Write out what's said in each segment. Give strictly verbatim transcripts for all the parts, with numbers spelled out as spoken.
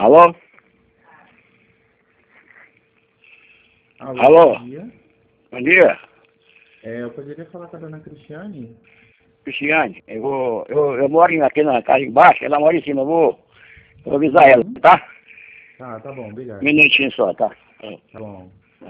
Alô? Alô, Alô? bom dia. Bom dia, É, eu poderia falar com a dona Cristiane? Cristiane. Eu vou. Eu, eu moro aqui na casa embaixo, ela mora em cima, eu vou, eu vou avisar ela, Uhum. tá? Tá, tá bom, Um obrigado. minutinho só, tá? Tá bom.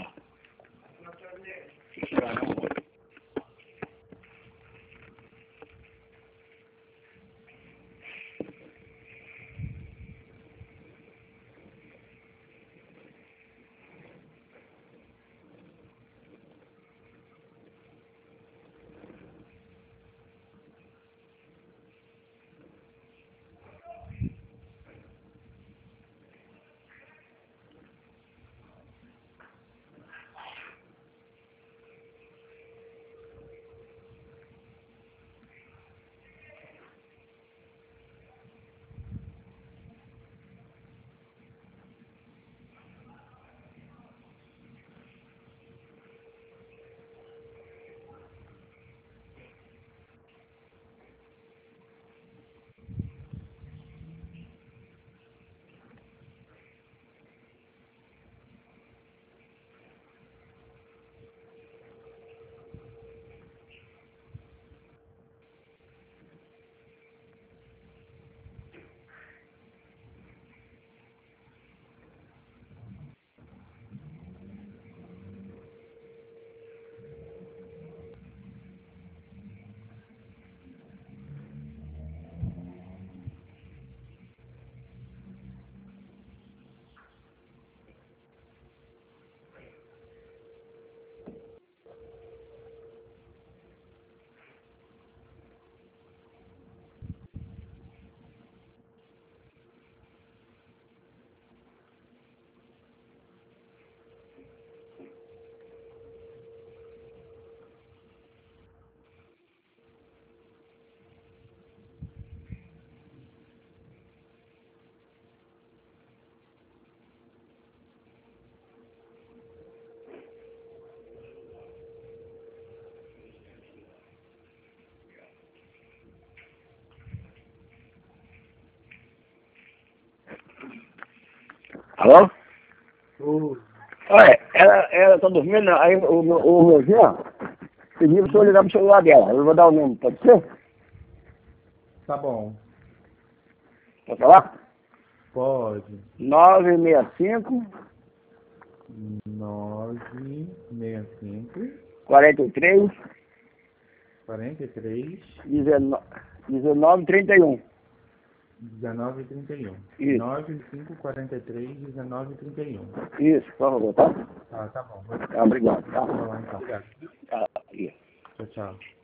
Alô? Ô, Olha, ela, ela tá dormindo, aí o, meu- o meu Jean pediu pra eu ligar pro celular dela. Eu vou dar o número, pode ser? tá bom. Pode falar? Pode. nove seis cinco, Nove seis cinco, quarenta e três, quarenta e três, dezenove, trinta e um. dezenove trinta e um. Isso, Nove cinco quarenta e três, dezenove trinta e um. isso, por favor, tá? Tá, tá bom. Vou Tá, obrigado, tá? falar então. Obrigado. Tá, isso. Tchau, tchau.